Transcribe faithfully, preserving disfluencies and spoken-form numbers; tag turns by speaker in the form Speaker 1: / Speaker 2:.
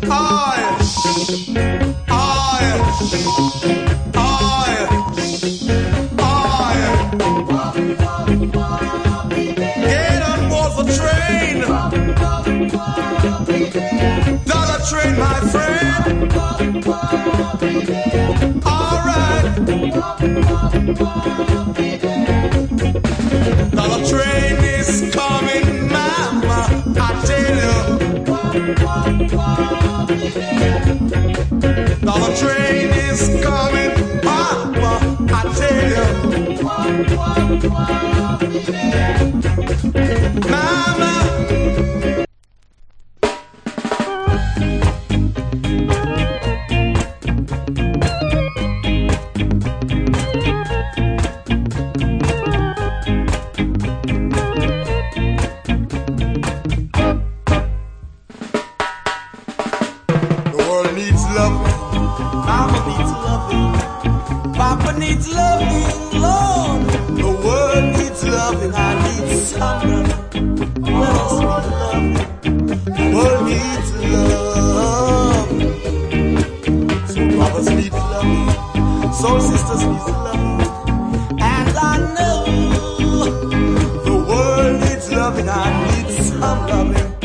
Speaker 1: Soul sisters need love, and I know the world needs loving. I need some loving.